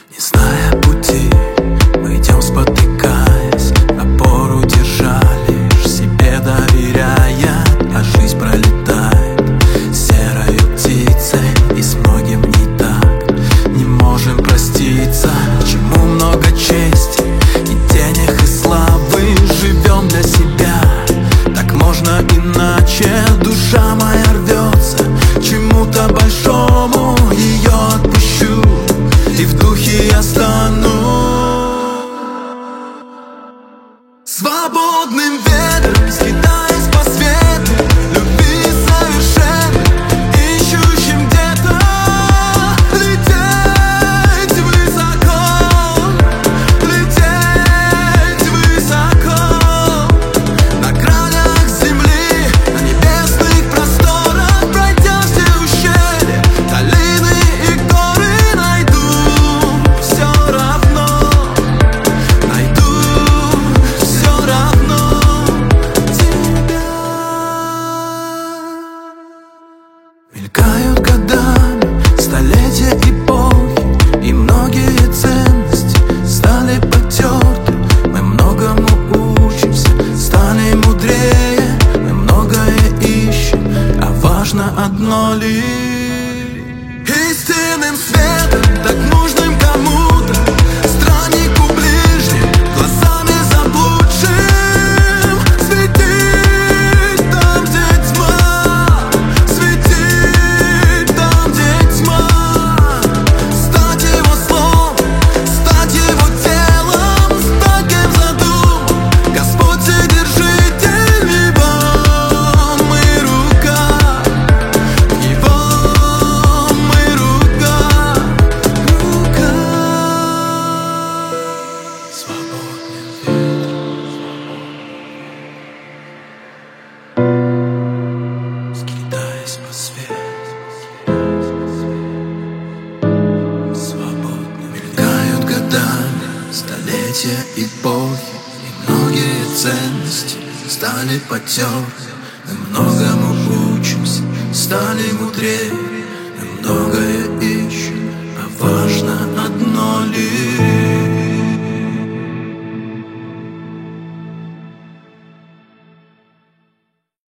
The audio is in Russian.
Не зная пути, мы идем спотыкаясь, опору держа, лишь себе доверяя. А жизнь пролетает серою птицей, и с многим не так. Не можем проститься, чему много чести и денег, и славы. Живем для себя, так можно иначе. Душа моя рвется к чему-то большому, ее отпущу, и в духе я стану свободным ветром, скитаясь по свету любви совершенной, ищущим где-то лететь высоко, лететь высоко. На гранях земли, на небесных просторах, пройдя все ущелья, долины и горы, найду все равно, найду все равно тебя. Мелькают годами столетия, эпохи, и многие ценности стали потерты. Мы многому учимся, стали мудрее, мы многое ищем, а важно одно лишь: истинным светом, так нужным кому-то, страннику ближним, глазами заблудшим, светить там, где тьма, светить там, где тьма. Стать его словом, стать его телом, стать кем задумал Господь Вседержитель. В его мы руках, в его мы руках, свободным ветром, скитаясь по свету, свободным. Мелькают годами столетия, эпохи, и многие ценности стали потерты. Мы многому учимся, стали мудрее, мы многое ищем,